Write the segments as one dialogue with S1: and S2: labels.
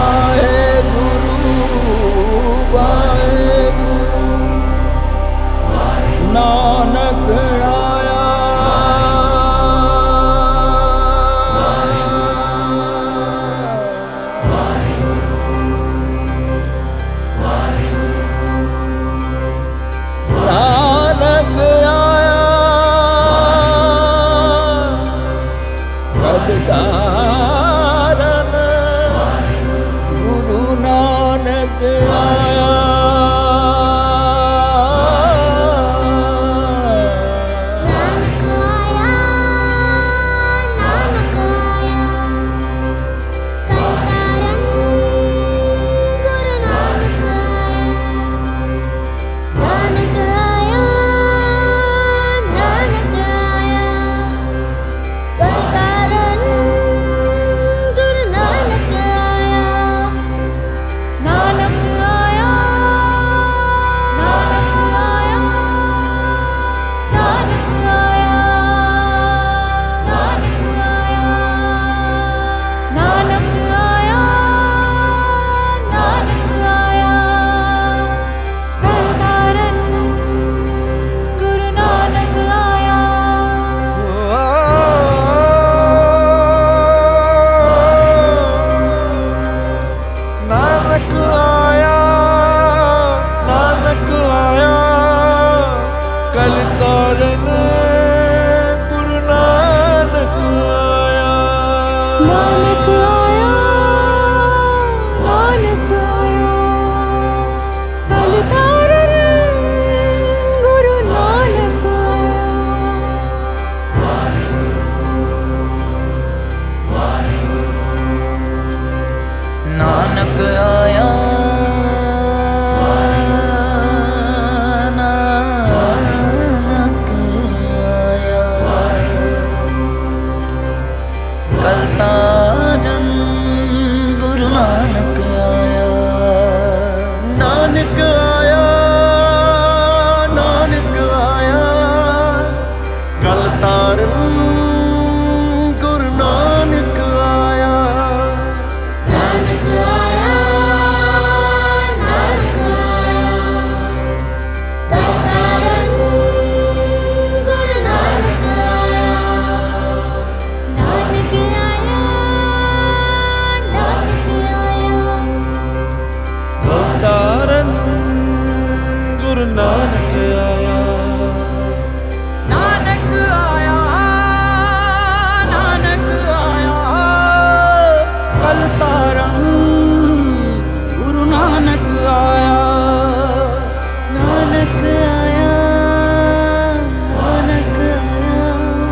S1: ਨਾਨਕ ਆਇਆ ਨਾਨਕ ਆਇਆ ਕਦ ਤਾਰਨ ਗੁਰੂ ਨਾਨਕ ਆਇਆ ਕਲ ਤਾਰਨ ਗੁਰੂ ਨਾਨਕ ਆਇਆ ਨਾਨਕ ਆਇਆ ਨਾਨਕ ਆਇਆ ਕਲ ਤਾਰਨ ਗੁਰੂ ਨਾਨਕ ਆਇਆ ਨਾਨਕ ਆਇਆ ਤਾਰਨ ਗੁਰੂ ਨਾਨਕ ਆਇਆ ਨਾਨਕ ਆਇਆ ਨਾਨਕ ਆਇਆ ਕਲ ਤਾਰਨ ਗੁਰੂ ਨਾਨਕ ਆਇਆ ਨਾਨਕ ਆਇਆ ਨਾਨਕ ਆਇਆ ਕਲ ਤਾਰਨ ਗੁਰੂ ਨਾਨਕ ਤਾਰਨ ਗੁਰੂ ਨਾਨਕ ਆਇਆ ਨਾਨਕ ਆਇਆ ਨਾਨਕ ਆਇਆ ਕਲ ਤਾਰਨ ਗੁਰੂ ਨਾਨਕ ਆਇਆ ਨਾਨਕ ਆਇਆ ਨਾਨਕ ਆਇਆ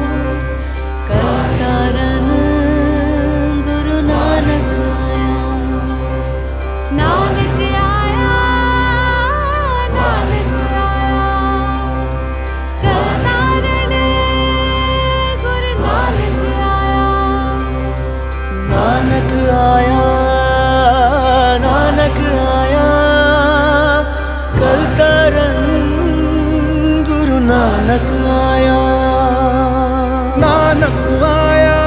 S1: ਕਲ ਤਾਰਨ ਗੁਰੂ ਨਾਨਕ ਨਾਨਕ ਆਇਆ ਨਾਨਕ ਆਇਆ ਕਲ ਤਾਰਨ ਗੁਰੂ ਨਾਨਕ ਆਇਆ ਨਾਨਕ ਆਇਆ ਨਾਨਕ ਆਇਆ ਕਲ ਤਾਰਨ ਗੁਰੂ ਨਾਨਕ ਆਇਆ ਨਾਨਕ ਆਇਆ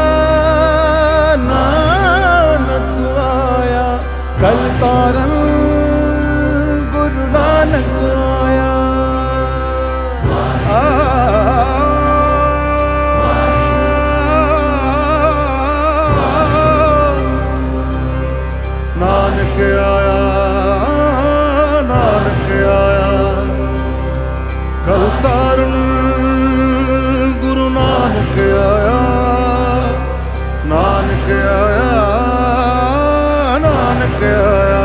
S1: ਨਾਨਕ ਆਇਆ ਕਲ ਤਾਰਨ ਗੁਰੂ ਨਾਨਕ ਆਇਆ ਨਾਨਕ ਆਇਆ ਨਾਨਕ ਆਇਆ ਕਲ ਤਾਰਨ ਗੁਰੂ ਨਾਨਕ ਆਇਆ ਨਾਨਕ ਆਇਆ ਨਾਨਕ ਆਇਆ